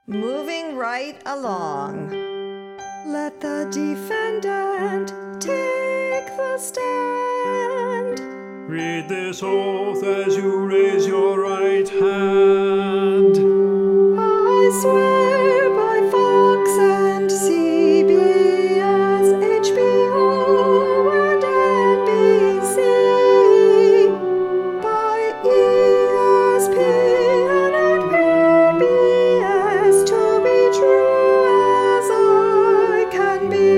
Moving right along. Let the defendant take the stand. Read this oath as you raise your right hand. I swear by Fox and CBS, HBO and NBC, by ESPN and PBS, to be true as I can be.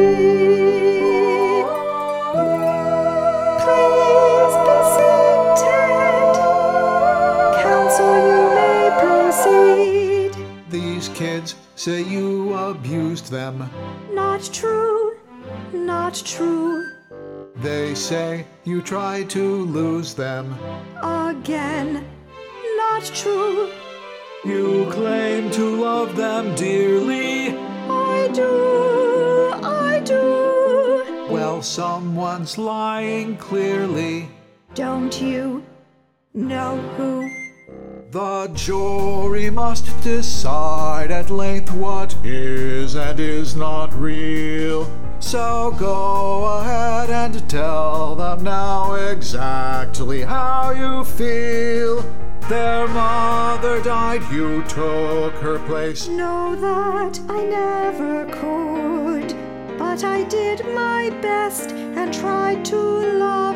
Please be seated. Counsel, you may proceed. These kids say you abused them. Not true, not true. They say you tried to lose them. Again, not true. You claim to love them dearly. I do. Well, someone's lying clearly. Don't you know who? The jury must decide at length what is and is not real. So go ahead and tell them now exactly how you feel. Their mother died, you took her place. Know that I never could, but I did my best and tried to love